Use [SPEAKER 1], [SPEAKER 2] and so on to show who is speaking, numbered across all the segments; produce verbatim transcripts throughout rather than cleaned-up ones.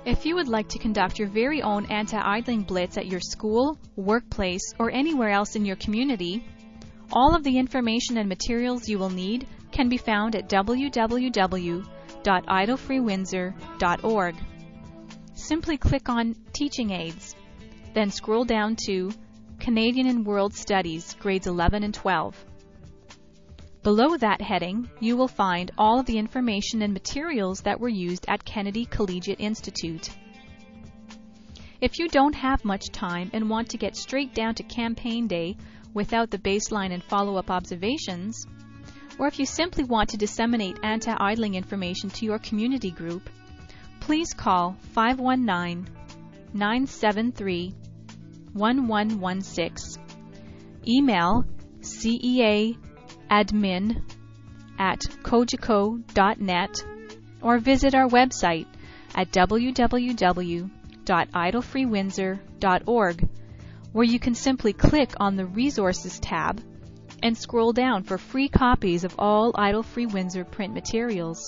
[SPEAKER 1] If you would like to conduct your very own anti-idling blitz at your school, workplace, or anywhere else in your community, all of the information and materials you will need can be found at w w w dot idle free windsor dot org. Simply click on Teaching Aids, then scroll down to Canadian and World Studies, grades eleven and twelve. Below that heading, you will find all of the information and materials that were used at Kennedy Collegiate Institute. If you don't have much time and want to get straight down to campaign day without the baseline and follow-up observations, or if you simply want to disseminate anti-idling information to your community group, please call five one nine, nine seven three, one one one six. Email C E A admin at cogeco dot net or visit our website at w w w dot idle free windsor dot org, where you can simply click on the Resources tab and scroll down for free copies of all Idle Free Windsor print materials.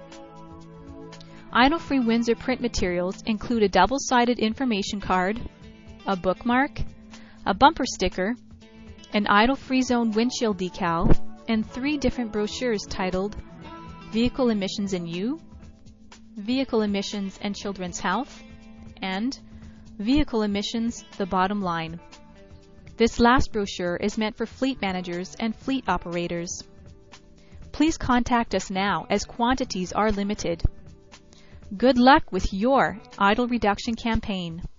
[SPEAKER 1] Idle Free Windsor print materials include a double-sided information card, a bookmark, a bumper sticker, an Idle Free Zone windshield decal, and three different brochures titled Vehicle Emissions and You, Vehicle Emissions and Children's Health, and Vehicle Emissions, the Bottom Line. This last brochure is meant for fleet managers and fleet operators. Please contact us now as quantities are limited. Good luck with your idle reduction campaign.